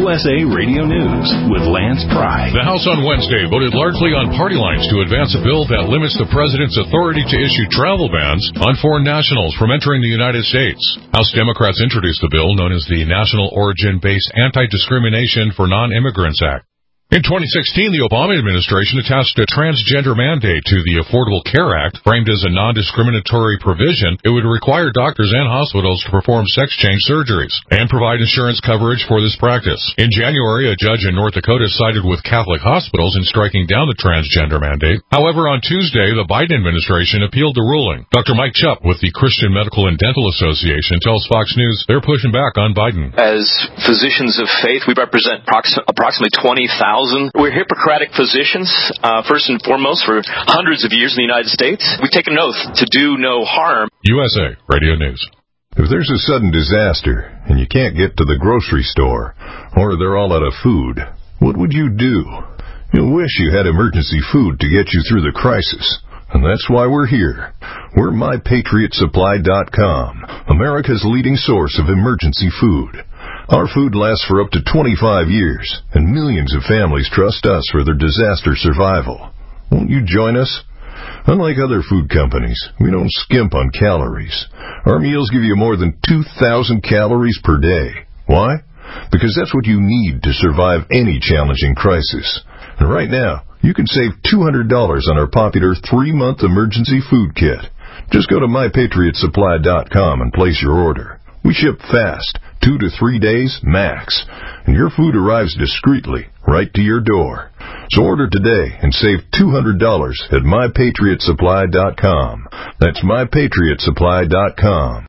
USA Radio News with Lance Pry. The House on Wednesday voted largely on party lines to advance a bill that limits the president's authority to issue travel bans on foreign nationals from entering the United States. House Democrats introduced the bill known as the National Origin-Based Anti-Discrimination for Non-Immigrants Act. In 2016, the Obama administration attached a transgender mandate to the Affordable Care Act. Framed as a non-discriminatory provision, it would require doctors and hospitals to perform sex change surgeries and provide insurance coverage for this practice. In January, a judge in North Dakota sided with Catholic hospitals in striking down the transgender mandate. However, on Tuesday, the Biden administration appealed the ruling. Dr. Mike Chupp with the Christian Medical and Dental Association tells Fox News they're pushing back on Biden. As physicians of faith, we represent approximately 20,000. We're Hippocratic physicians, first and foremost, for hundreds of years in the United States. We take an oath to do no harm. USA Radio News. If there's a sudden disaster and you can't get to the grocery store, or they're all out of food, what would you do? You'll wish you had emergency food to get you through the crisis. And that's why we're here. We're MyPatriotSupply.com, America's leading source of emergency food. Our food lasts for up to 25 years, and millions of families trust us for their disaster survival. Won't you join us? Unlike other food companies, we don't skimp on calories. Our meals give you more than 2,000 calories per day. Why? Because that's what you need to survive any challenging crisis. And right now, you can save $200 on our popular 3-month emergency food kit. Just go to MyPatriotSupply.com and place your order. We ship fast, 2 to 3 days max, and your food arrives discreetly right to your door. So order today and save $200 at MyPatriotSupply.com. That's MyPatriotSupply.com.